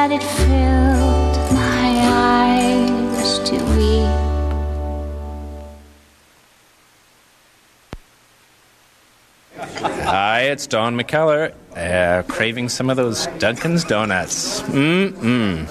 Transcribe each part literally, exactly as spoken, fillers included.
that it filled my eyes to weep. Hi, it's Don McKellar, uh, craving some of those Dunkin's Donuts. Mm-mm.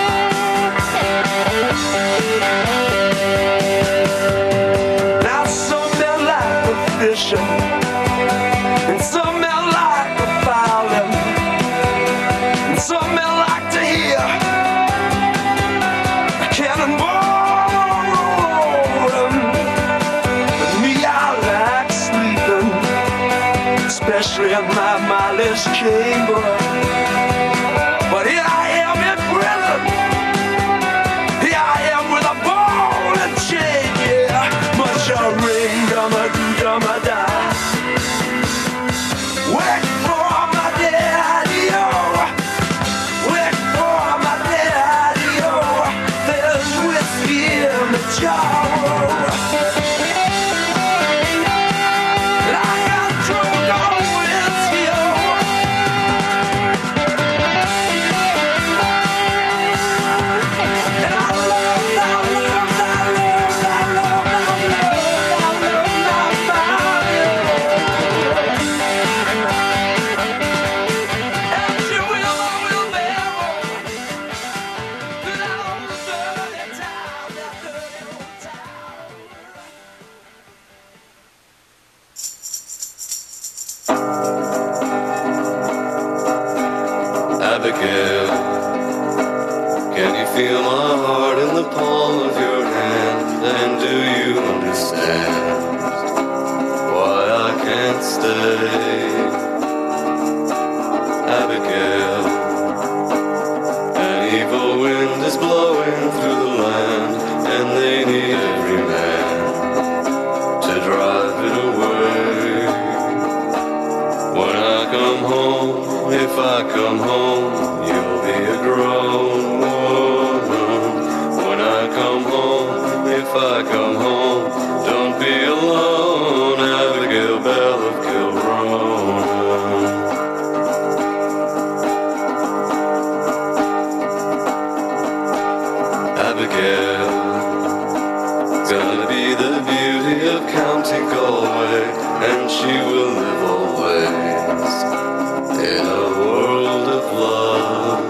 Now so nicely in my mindless chamber. But here I am in prison. Here I am with a ball and chain, yeah. Much a ring, dumma do, dumma da. Wait for my daddy, oh. Wait for my daddy, oh. There's whiskey in the jar. Abigail, can you feel my heart in the palm of your hand? And do you understand why I can't stay? Abigail, an evil wind is blowing through the land, and they need every man to drive it away. When I come home, if I come home, you'll be a grown woman. When I come home, if I come home, don't be alone, Abigail Bell of Kilronan. Abigail, gonna be the beauty of County Galway, and she will live always in a world of love.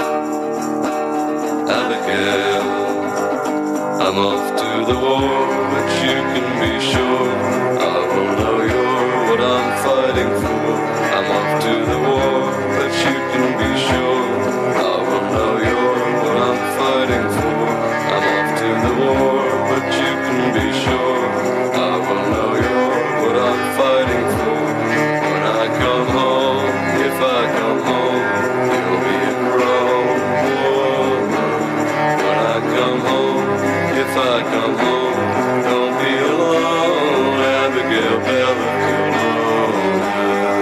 Abigail, I'm off to the war, but you can be sure I will know you're what I'm fighting for. I'm off to the war, but you can be sure I will know you're what I'm fighting for. I'm off to the war, but you can be sure I will know you're what I'm fighting for. When I come home, if I come home, you'll be a grown woman. When I come home, if I come home, don't be alone, Abigail Bell of Kilronan.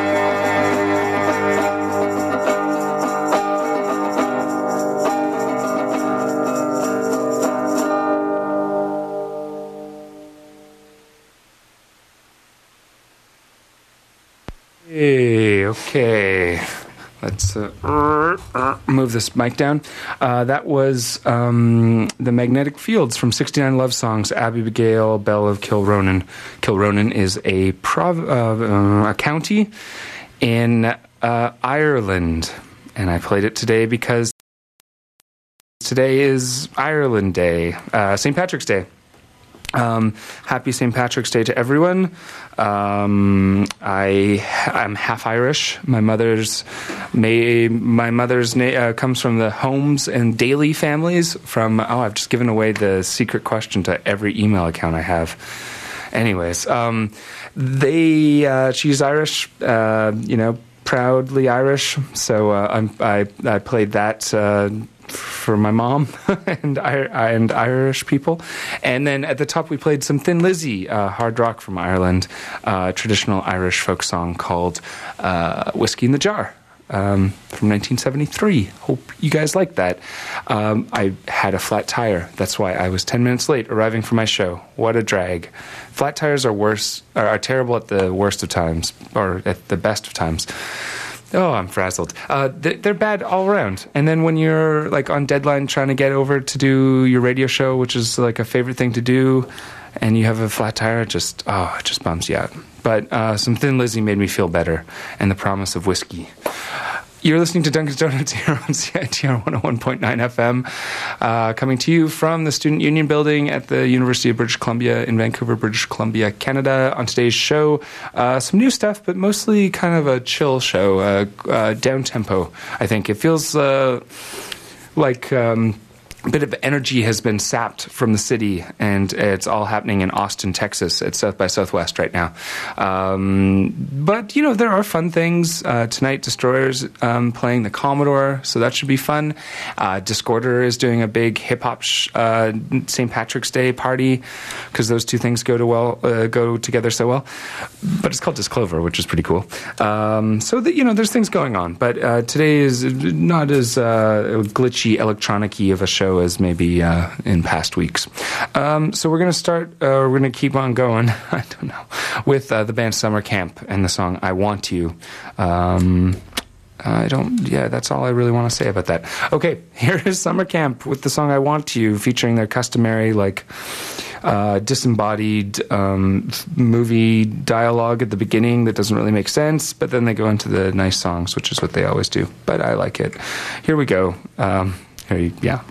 Hey, okay. Let's uh, uh, move this mic down. Uh, that was um, the Magnetic Fields from sixty-nine Love Songs, Abigail Bell of Kilronan. Kilronan is a, prov- uh, uh, a county in uh, Ireland, and I played it today because today is Ireland Day, uh, Saint Patrick's Day. Um, happy Saint Patrick's Day to everyone. Um, I I'm half Irish. My mother's may my mother's na- uh, comes from the Holmes and Daly families. From oh, I've just given away the secret question to every email account I have. Anyways, um, they uh, she's Irish. Uh, you know, proudly Irish. So uh, I'm, I I played that. Uh, for my mom and and Irish people. And then at the top we played some Thin Lizzy, uh, hard rock from Ireland, uh, traditional Irish folk song called uh, Whiskey in the Jar um, from nineteen seventy-three. Hope you guys like that. Um, I had a flat tire. That's why I was ten minutes late arriving for my show. What a drag. Flat tires are worse, are, are terrible at the worst of times, or at the best of times. Oh, I'm frazzled. Uh, they're bad all around. And then when you're like on deadline trying to get over to do your radio show, which is like a favorite thing to do, and you have a flat tire, it just, oh, it just bums you out. But uh, some Thin Lizzy made me feel better, and the promise of whiskey. You're listening to Dunkin's Donuts here on C I T R one oh one point nine F M, uh, coming to you from the Student Union Building at the University of British Columbia in Vancouver, British Columbia, Canada. On today's show, uh, some new stuff, but mostly kind of a chill show, uh, uh, down-tempo, I think. It feels uh, like... Um, bit of energy has been sapped from the city, and it's all happening in Austin, Texas, at South by Southwest right now. Um, but, you know, there are fun things. Uh, tonight, Destroyer's um, playing the Commodore, so that should be fun. Uh, Discorder is doing a big hip-hop sh- uh, Saint Patrick's Day party, because those two things go to well uh, go together so well. But it's called Disclover, which is pretty cool. Um, so, that, you know, there's things going on. But uh, today is not as uh, glitchy, electronic-y of a show as maybe uh, in past weeks. Um, so we're going to start, uh, we're going to keep on going, I don't know, with uh, the band Summer Camp and the song I Want You. Um, I don't, yeah, that's all I really want to say about that. Okay, here is Summer Camp with the song I Want You, featuring their customary, like, uh, disembodied um, movie dialogue at the beginning that doesn't really make sense, but then they go into the nice songs, which is what they always do. But I like it. Here we go. Um, here you, yeah.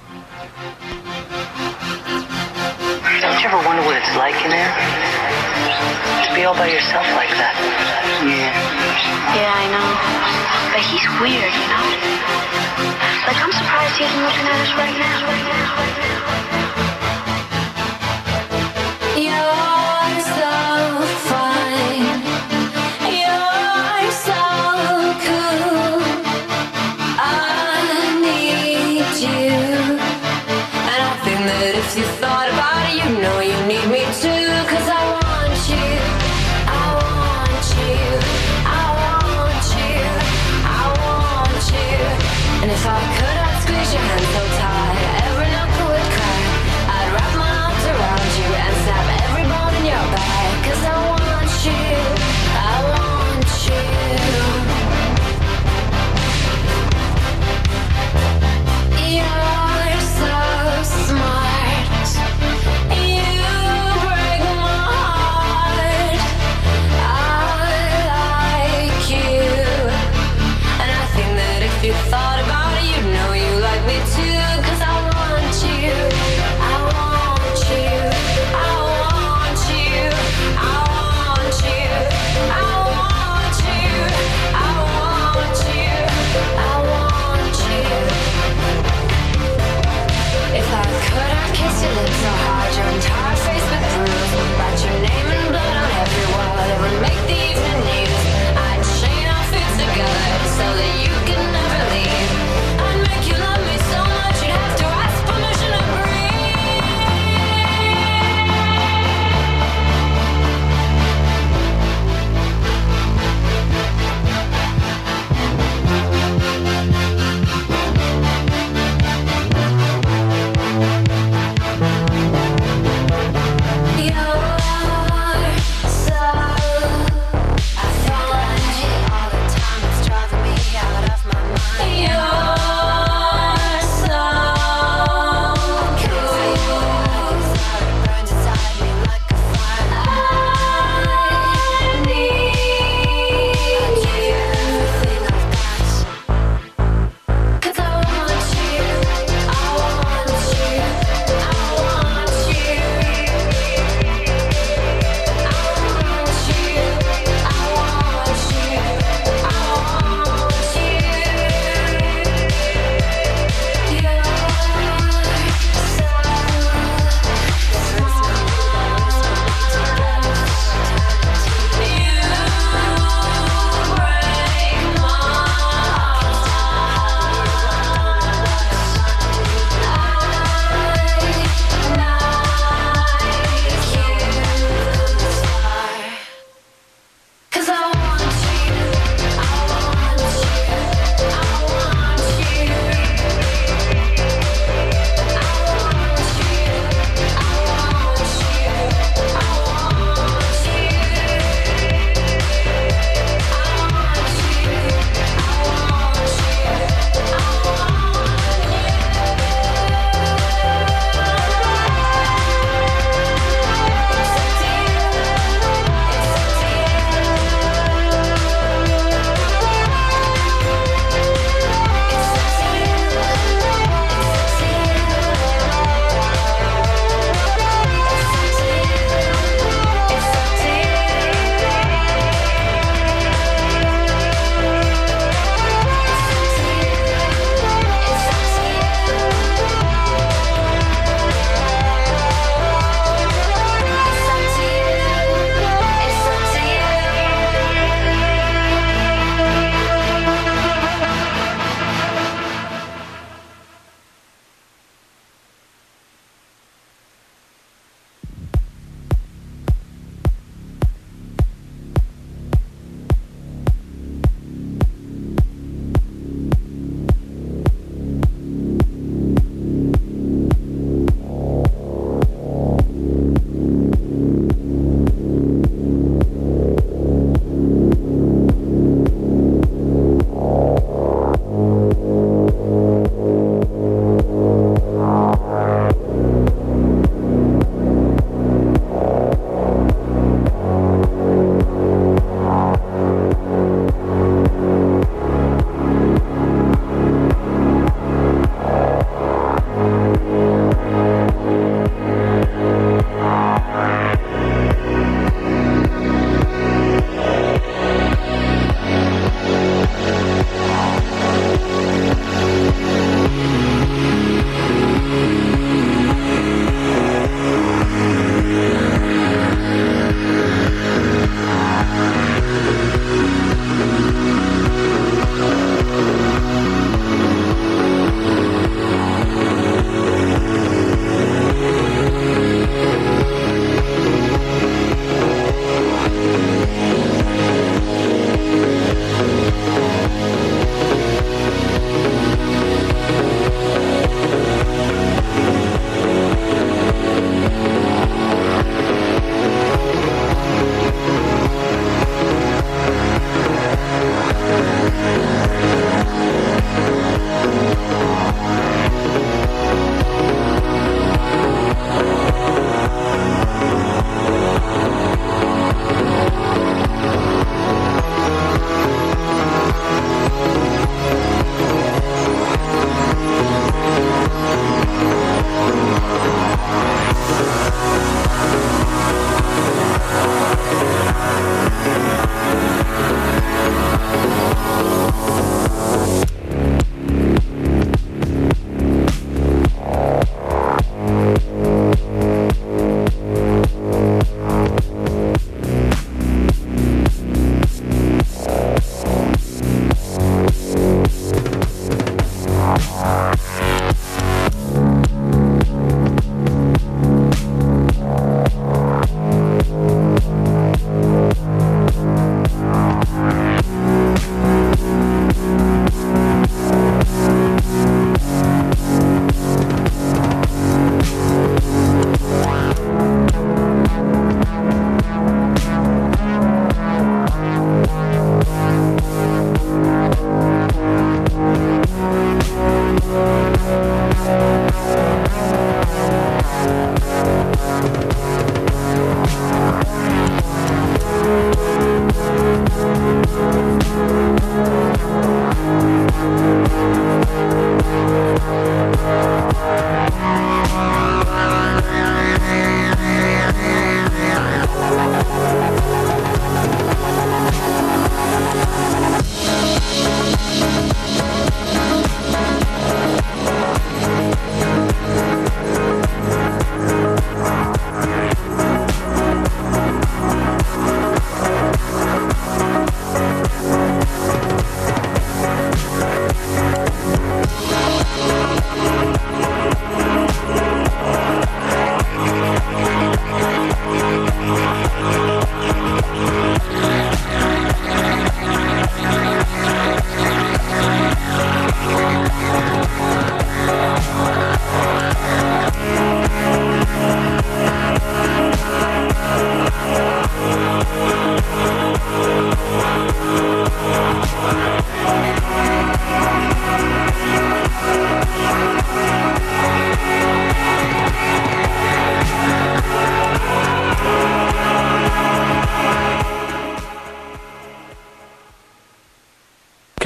Don't you ever wonder what it's like in there? To be all by yourself like that. Yeah. Yeah, I know. But he's weird, you know? Like, I'm surprised he isn't looking at us right now. You're so fine. You're so cool. I need you. And I think that if you thought about it, you know you need me too. Cause I want you. I want you. I want you. I want you. And if I could, I'd squeeze your hand so tight. Every knuckle would cry.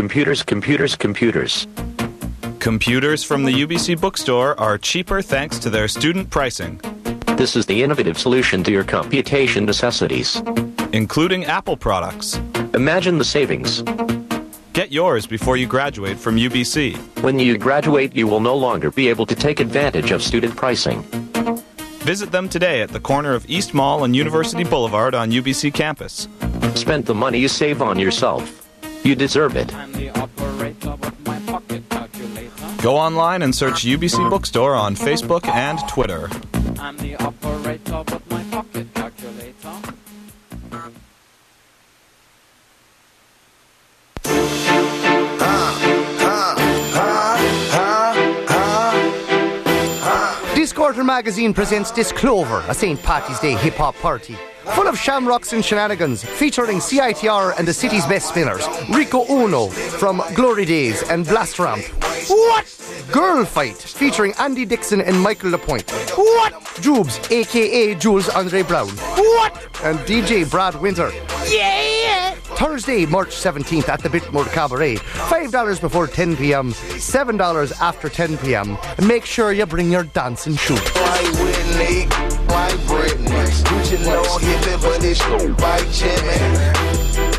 Computers, computers, computers. Computers from the U B C bookstore are cheaper thanks to their student pricing, This is the innovative solution to your computation necessities. including Apple products. Imagine the savings. Get yours before you graduate from U B C. When you graduate, you will no longer be able to take advantage of student pricing. Visit them today at the corner of East Mall and University Boulevard on U B C campus. Spend the money you save on yourself. You deserve it. Go online and search U B C Bookstore on Facebook and Twitter. I'm the operator, but my pocket calculator. Discorder magazine presents Disclover, a Saint Patty's Day hip-hop party. Full of shamrocks and shenanigans, featuring C I T R and the city's best spinners, Rico Uno from Glory Days and Blast Ramp. What? Girl Fight, featuring Andy Dixon and Michael Lapointe. What? Jubes, aka Jules Andre Brown. What? And D J Brad Winter. Yeah! Thursday, March seventeenth at the Bitmore Cabaret. five dollars before ten p.m, seven dollars after ten p.m. And make sure you bring your dancing shoe. White Whitney, white Britney. You know hippie, but it's white Jimmy.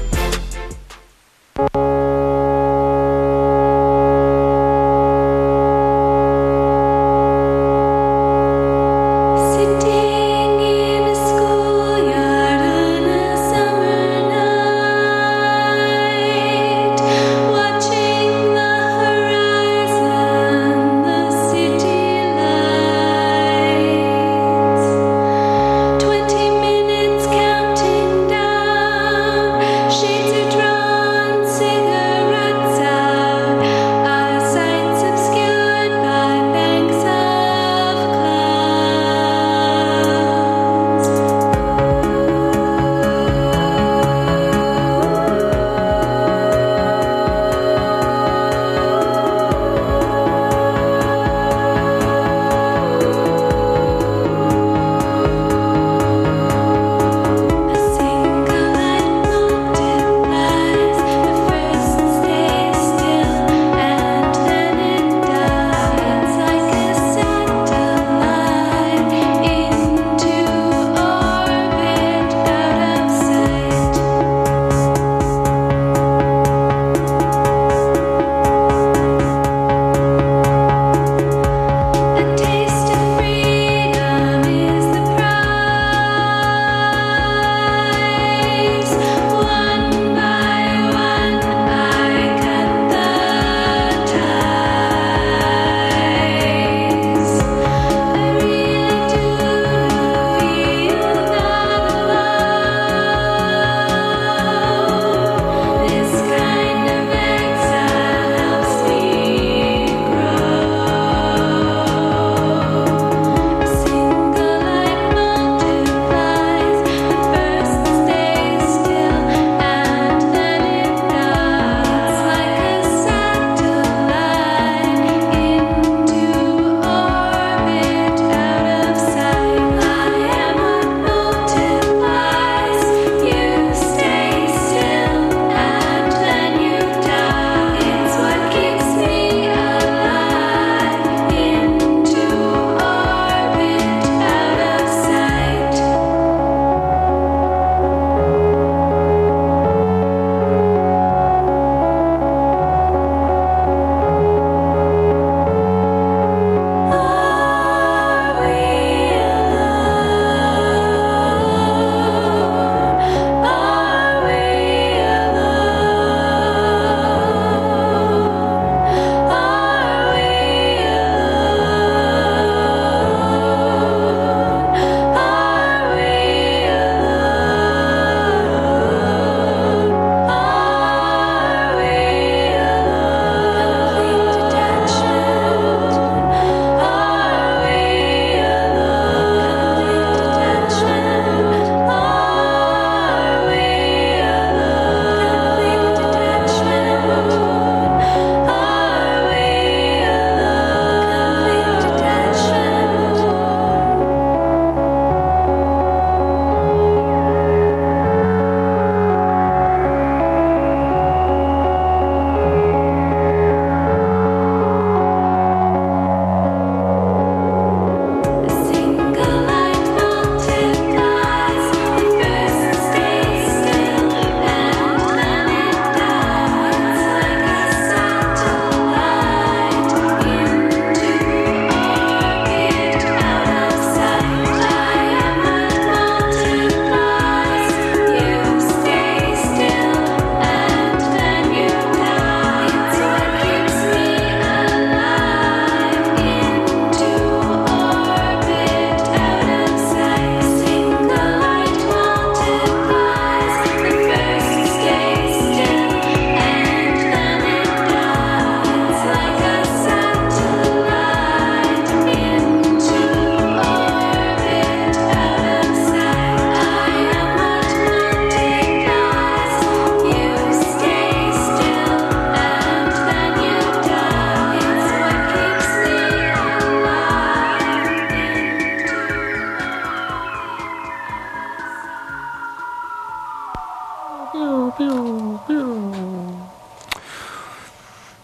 Twenty minutes counting down.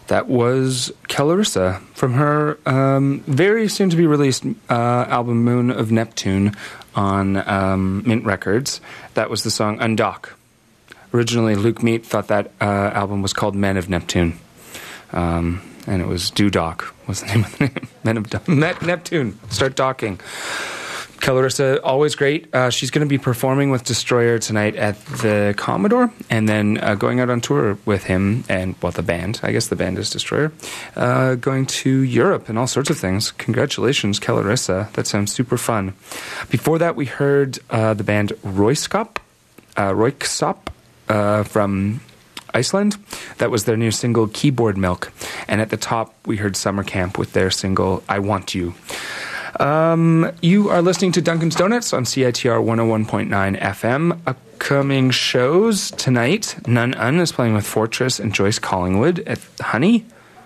That was Kellarissa from her um, very soon to be released uh, album Moon of Neptune on um, Mint Records. That was the song Undock. Originally, Luke Meat thought that uh, album was called Men of Neptune. Um, and it was Doodock was the name of the name. Men of Do- Met Neptune. Start docking. Kellarissa, always great. Uh, she's going to be performing with Destroyer tonight at the Commodore, and then uh, going out on tour with him and, well, the band. I guess the band is Destroyer. Uh, going to Europe and all sorts of things. Congratulations, Kellarissa. That sounds super fun. Before that, we heard uh, the band Royskop, uh, Royksop uh, from Iceland. That was their new single, Keyboard Milk. And at the top, we heard Summer Camp with their single, I Want You. Um, you are listening to Duncan's Donuts on C I T R one oh one point nine F M. Upcoming shows tonight. Nun Un is playing with Fortress and Joyce Collingwood at Honey.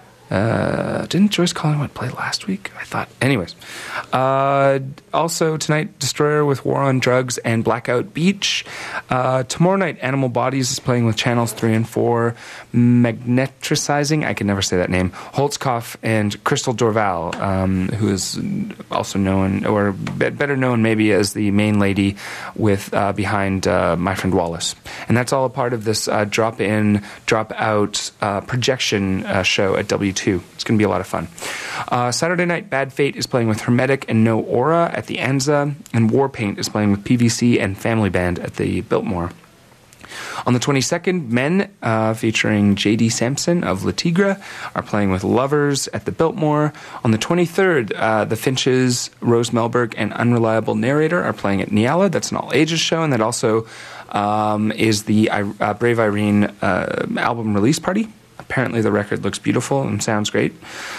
Uh, didn't Joyce Collingwood play last week? I thought. Anyways. Uh, also tonight, Destroyer with War on Drugs and Blackout Beach. Uh, tomorrow night, Animal Bodies is playing with Channels three and four. Magnetricizing, I can never say that name. Holtzkopf and Crystal Dorval, um, who is also known, or better known maybe as the main lady with uh, behind uh, My Friend Wallace. And that's all a part of this uh, drop-in, drop-out uh, projection uh, show at W two. It's going to be a lot of fun. Uh, Saturday night, Bad Fate is playing with Hermetic and No Aura at the Anza, and Warpaint is playing with P V C and Family Band at the Biltmore. On the twenty-second, Men, uh, featuring J D Sampson of Le Tigre, are playing with Lovers at the Biltmore. On the twenty-third, uh, the Finches, Rose Melberg, and Unreliable Narrator are playing at Niala. That's an all-ages show, and that also um, is the uh, Brave Irene uh, album release party. Apparently the record looks beautiful and sounds great.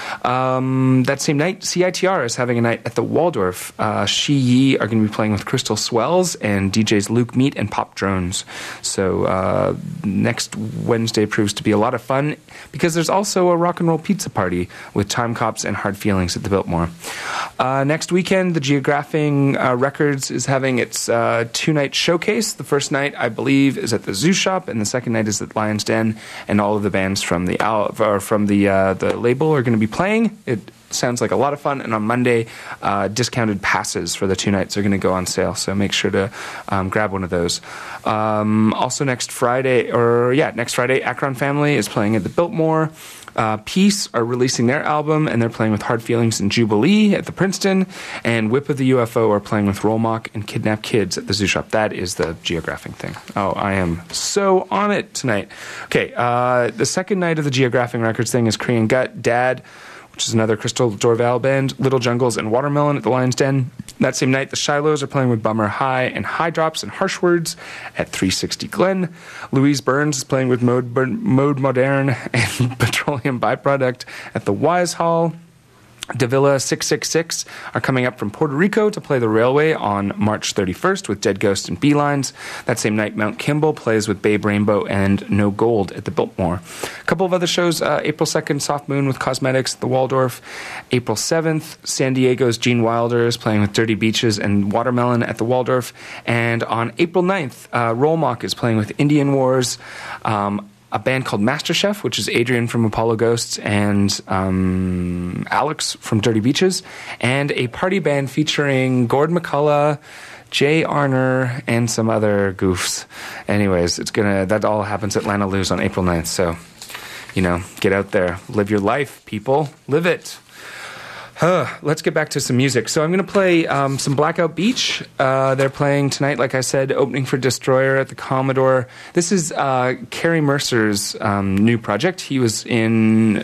Um, that same night, C I T R is having a night at the Waldorf. Uh, She Yi are going to be playing with Crystal Swells and D Js Luke Meat and Pop Drones. So uh, next Wednesday proves to be a lot of fun because there's also a rock and roll pizza party with Time Cops and Hard Feelings at the Biltmore. Uh, next weekend, the Geographing uh, Records is having its uh, two-night showcase. The first night, I believe, is at the Zoo Shop, and the second night is at Lion's Den, and all of the bands from the or from the uh, the label are going to be playing. It sounds like a lot of fun, and on Monday, uh, discounted passes for the two nights are going to go on sale, so make sure to um, grab one of those. Um, also next Friday, or yeah, next Friday, Akron Family is playing at the Biltmore. Uh, Peace are releasing their album, and they're playing with Hard Feelings and Jubilee at the Princeton, and Whip of the U F O are playing with Rollmock and Kidnap Kids at the Zoo Shop. That is the Geographing thing. Oh, I am so on it tonight. Okay, uh, the second night of the Geographing Records thing is Korean Gut, Dad, which is another Crystal Dorval band, Little Jungles and Watermelon at the Lion's Den. That same night, the Shilohs are playing with Bummer High and High Drops and Harsh Words at three sixty Glen. Louise Burns is playing with Mode, Mode Moderne and Petroleum Byproduct at the Wise Hall. Davila six six six are coming up from Puerto Rico to play the Railway on March thirty-first with Dead Ghost and Beelines. That same night, Mount Kimball plays with Babe Rainbow and No Gold at the Biltmore. A couple of other shows, uh, April second, Soft Moon with Cosmetics at the Waldorf. April seventh, San Diego's Gene Wilder is playing with Dirty Beaches and Watermelon at the Waldorf. And on April ninth, uh, Rollmock is playing with Indian Wars, um, a band called MasterChef, which is Adrian from Apollo Ghosts and um, Alex from Dirty Beaches, and a party band featuring Gord McCullough, Jay Arner, and some other goofs. Anyways, it's gonna that all happens at Lana Lou's on April ninth, so, you know, get out there. Live your life, people. Live it. Uh, let's get back to some music. So I'm going to play um, some Blackout Beach. Uh, they're playing tonight, like I said, opening for Destroyer at the Commodore. This is uh, Kerry Mercer's um, new project. He was in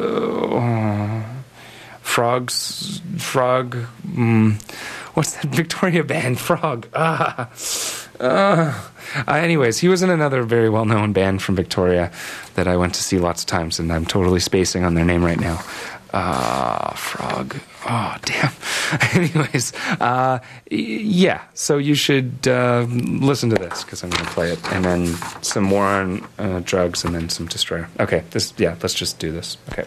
uh, Frogs, Frog, um, what's that Victoria band? Frog. Ah. Uh, uh, anyways, he was in another very well-known band from Victoria that I went to see lots of times, and I'm totally spacing on their name right now. Uh, frog. Oh, damn. Anyways, uh, yeah, so you should uh, listen to this because I'm going to play it, and then some more on uh, drugs, and then some Destroyer. Okay, this, yeah, let's just do this. Okay.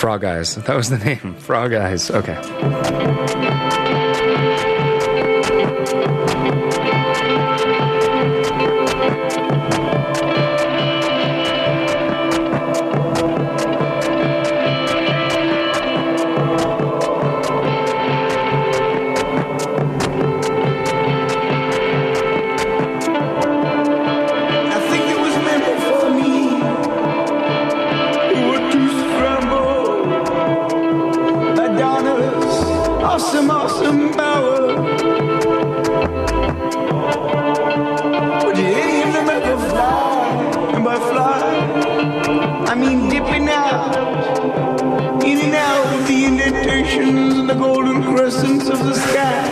Frog Eyes. That was the name. Frog Eyes. Okay. Awesome, awesome power. Would any of them ever fly? And by fly, I mean dipping out, in and out of the indentations and the golden crescents of the sky.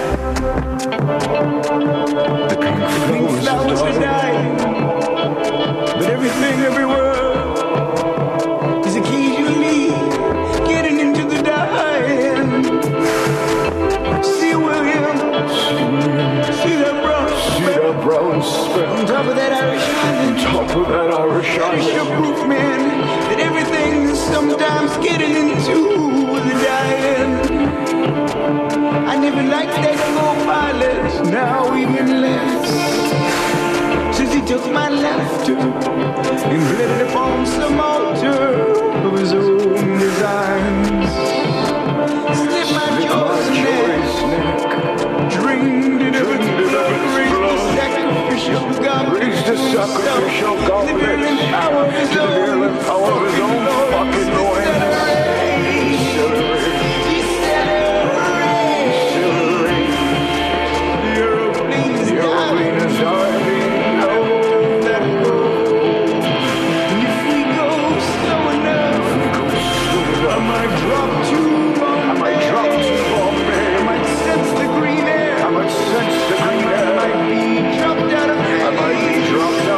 The pink flowers are dying, but everything everywhere is occasionally getting into the dying. See William, see that brown See that brown speck on top of that Irish island. On top of that Irish Irish island. proof, man, that everything's sometimes getting into the dying. I never liked that co-pilot, now even less, since he took my laughter and lit it upon some altar of his own designs. Slip my jaws neck, drained it of its blood, raised the sacrificial goblet, Raised the sacrificial goblet the virulent power of his to the own, virulent power of his own fucking loins. Dropped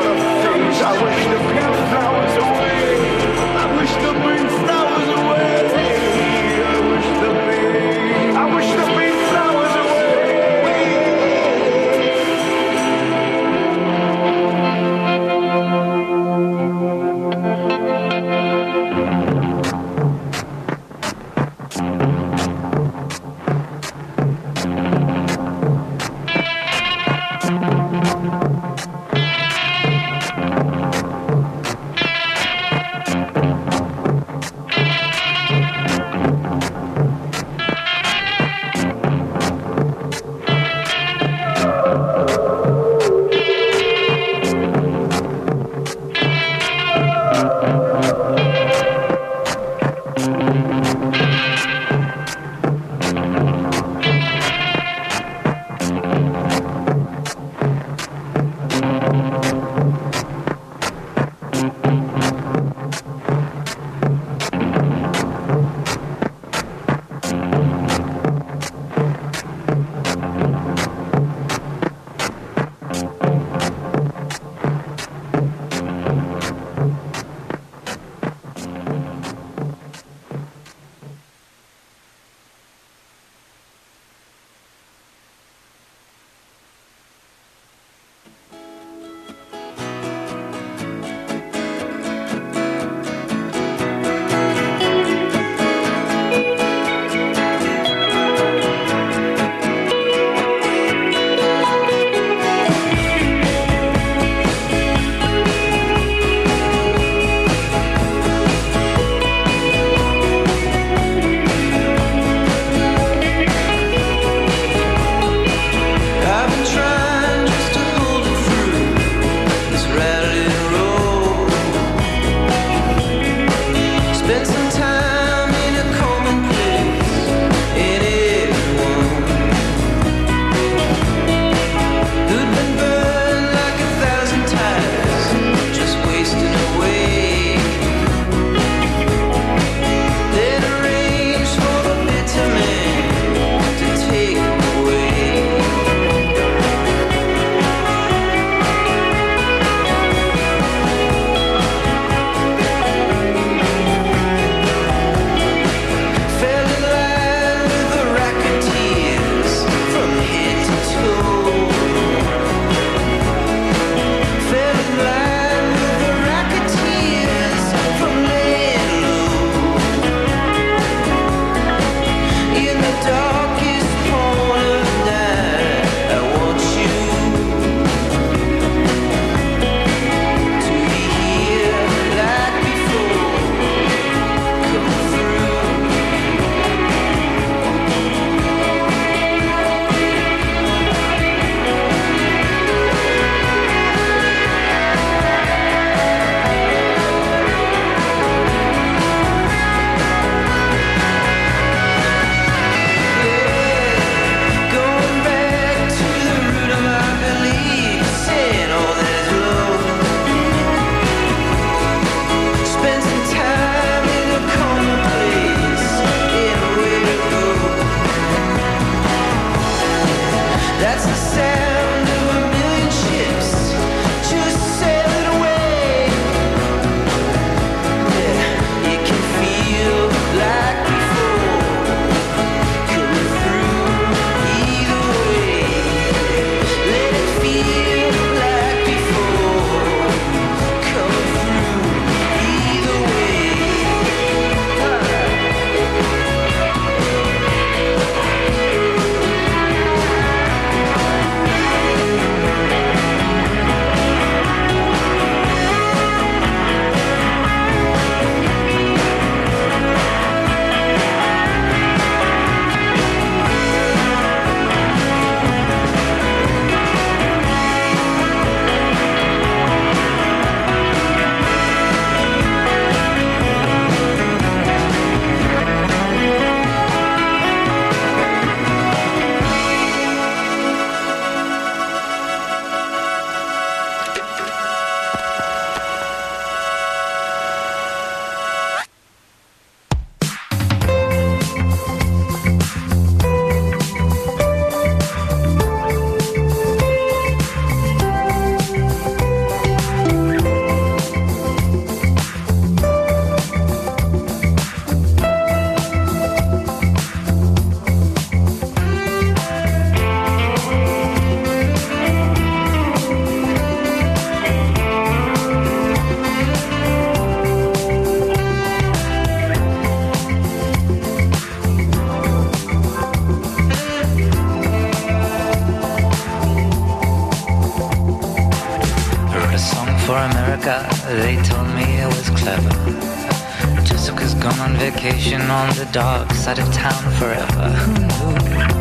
for America, they told me it was clever. Jessica's gone on vacation on the dark side of town forever. Who knew?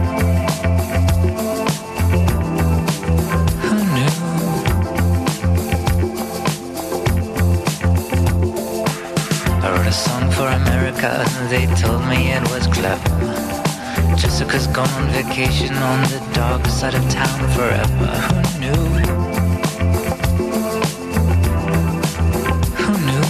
Who knew? I wrote a song for America, they told me it was clever. Jessica's gone on vacation on the dark side of town forever. Who knew? Who knew?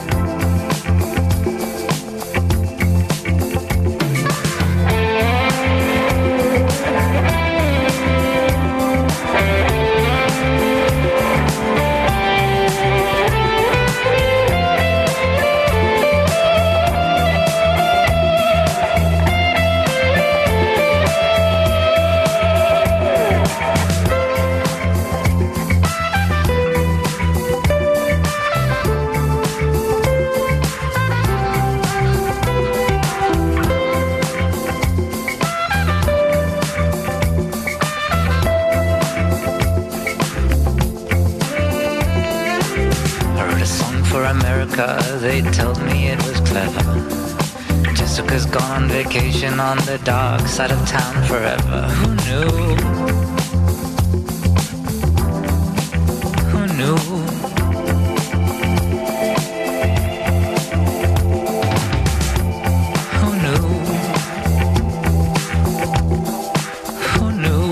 They told me it was clever. Jessica's gone on vacation on the dark side of town forever. Who knew? Who knew? Who knew? Who knew?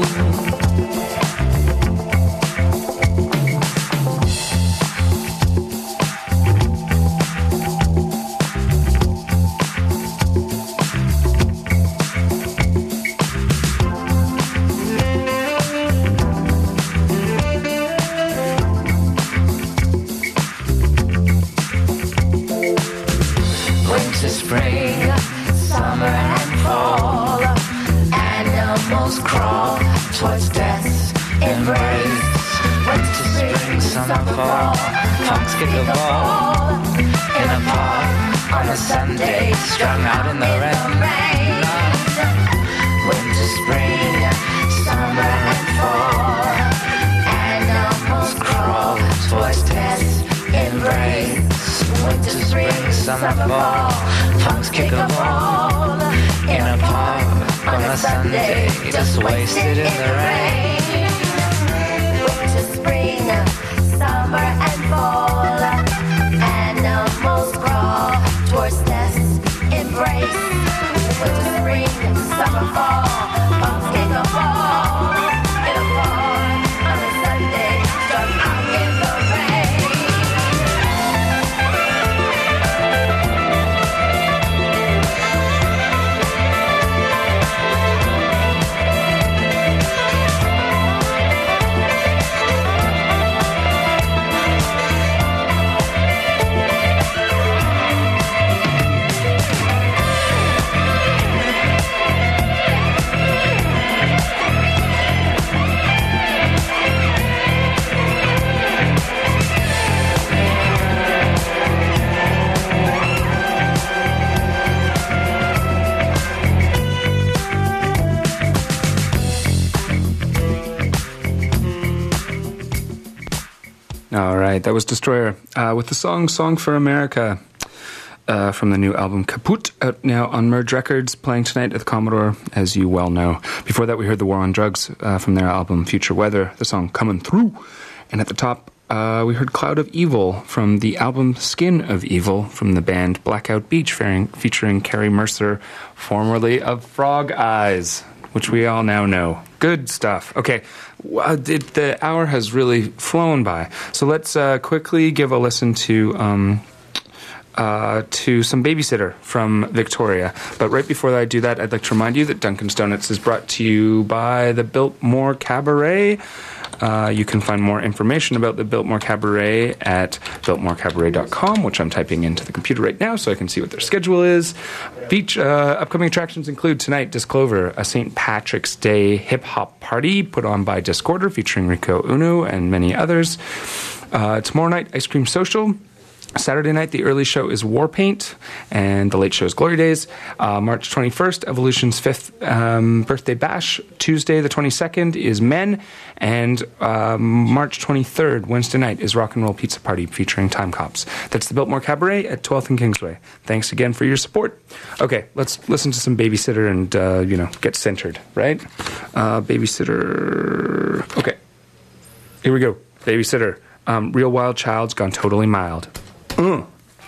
Strung out in the rain. Winter, spring, summer and fall. Animals crawl towards death's embrace. Winter, spring, summer, fall. Punks kick a ball in a park on a Sunday, just wasted in the rain. Winter, spring, summer and fall. Animals crawl towards death's embrace. Winter, spring, summer, fall. Punks kick a ball in a park on a Sunday, strung out in the rain. All right, that was Destroyer uh, with the song Song for America uh, from the new album Kaput, out now on Merge Records, playing tonight at the Commodore, as you well know. Before that, we heard The War on Drugs uh, from their album Future Weather, the song Coming Through. And at the top, uh, we heard Cloud of Evil from the album Skin of Evil from the band Blackout Beach, featuring, featuring Carrie Mercer, formerly of Frog Eyes, which we all now know. Good stuff. Okay, well, it, the hour has really flown by. So let's uh, quickly give a listen to um, uh, to some Babysitter from Victoria. But right before I do that, I'd like to remind you that Dunkin's Donuts is brought to you by the Biltmore Cabaret. Uh, you can find more information about the Biltmore Cabaret at biltmore cabaret dot com, which I'm typing into the computer right now so I can see what their schedule is. Beach uh, upcoming attractions include tonight, Disclover, a Saint Patrick's Day hip-hop party put on by Discorder featuring Rico Uno and many others. Uh, tomorrow night, Ice Cream Social. Saturday night, the early show is Warpaint, and the late show is Glory Days. Uh, March twenty-first, Evolution's fifth um, birthday bash. Tuesday, the twenty-second, is Men. And um, March twenty-third, Wednesday night, is Rock and Roll Pizza Party featuring Time Cops. That's the Biltmore Cabaret at twelfth and Kingsway. Thanks again for your support. Okay, let's listen to some Babysitter and, uh, you know, get centered, right? Uh, Babysitter. Okay. Here we go. Babysitter. Um, Real Wild Child's Gone Totally Mild. Mm.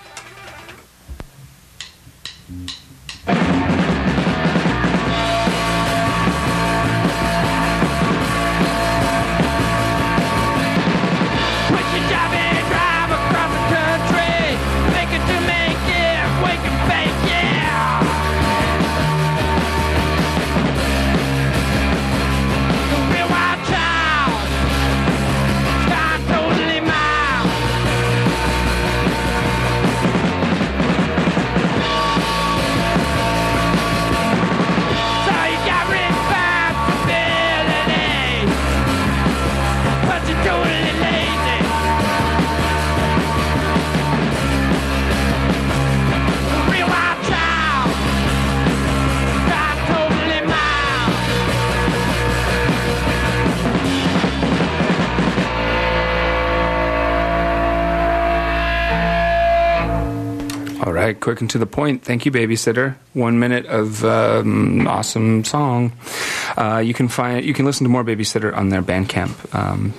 All right, quick and to the point. Thank you, Babysitter. One minute of um, awesome song. Uh, you can find, you can listen to more Babysitter on their Bandcamp. Um,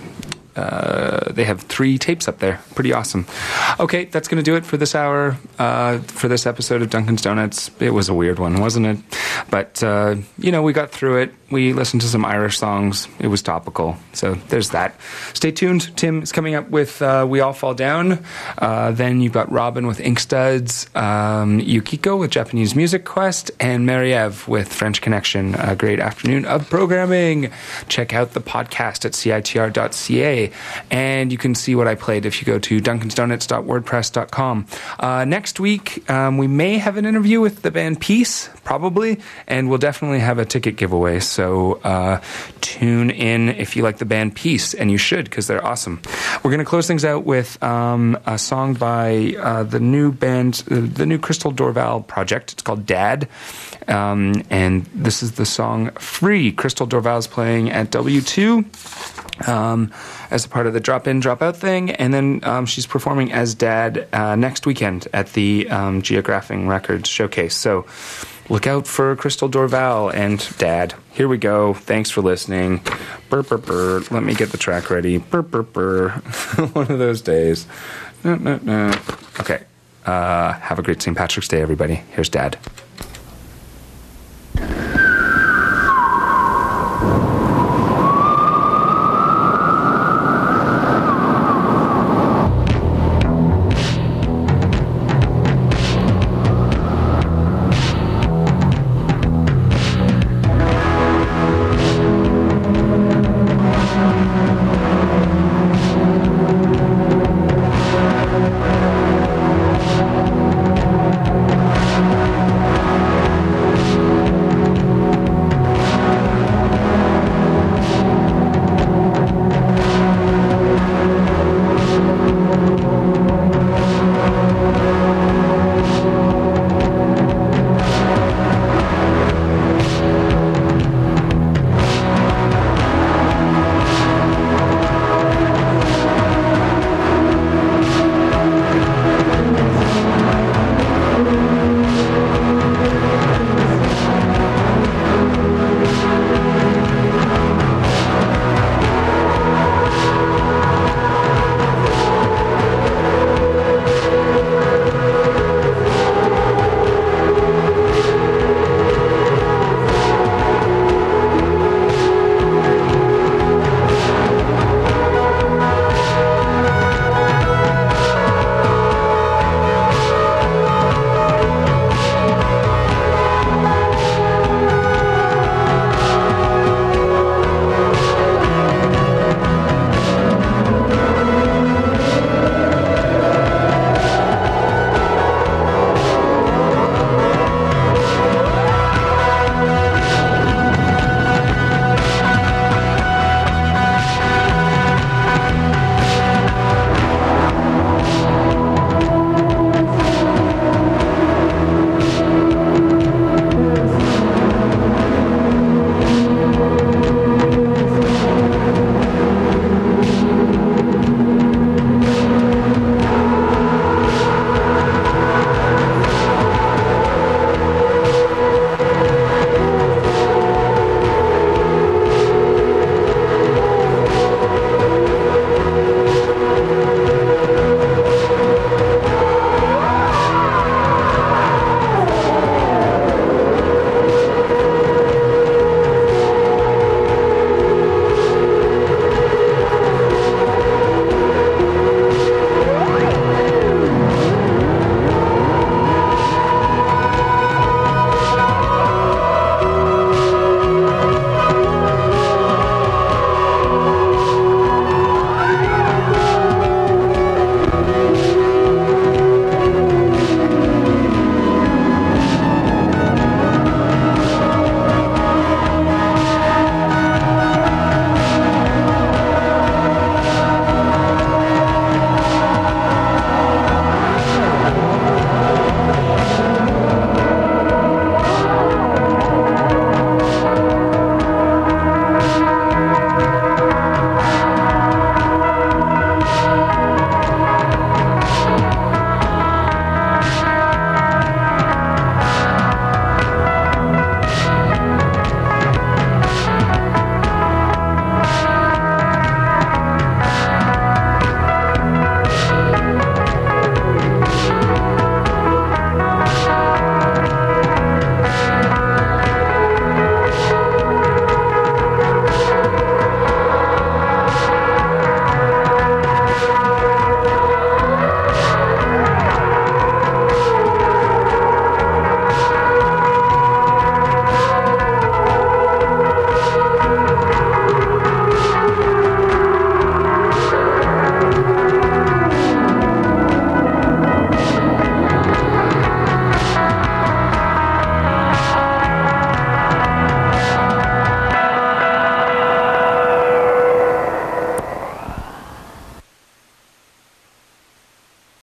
uh, they have three tapes up there. Pretty awesome. Okay, that's going to do it for this hour, uh, for this episode of Dunkin's Donuts. It was a weird one, wasn't it? But, uh, you know, we got through it. We listened to some Irish songs. It was topical. So there's that. Stay tuned. Tim is coming up with uh, We All Fall Down. Uh, then you've got Robin with Ink Studs, um, Yukiko with Japanese Music Quest, and Mary-Eve with French Connection. A great afternoon of programming. Check out the podcast at C I T R dot C A. And you can see what I played if you go to dunkins donuts dot wordpress dot com. Uh, next week, um, we may have an interview with the band Peace, probably, and we'll definitely have a ticket giveaway. So uh, tune in if you like the band Peace, and you should, because they're awesome. We're going to close things out with um, a song by uh, the new band, uh, the new Crystal Dorval project. It's called Dad, um, and this is the song Free. Crystal Dorval's playing at W two um, as a part of the Drop In, Drop Out thing, and then um, she's performing as Dad uh, next weekend at the um, Geographing Records Showcase. So look out for Crystal Dorval and Dad. Here we go. Thanks for listening. Burr, burr, burr. Let me get the track ready. Burr, burr, burr. One of those days. No, no, no. Okay. Uh, have a great Saint Patrick's Day, everybody. Here's Dad.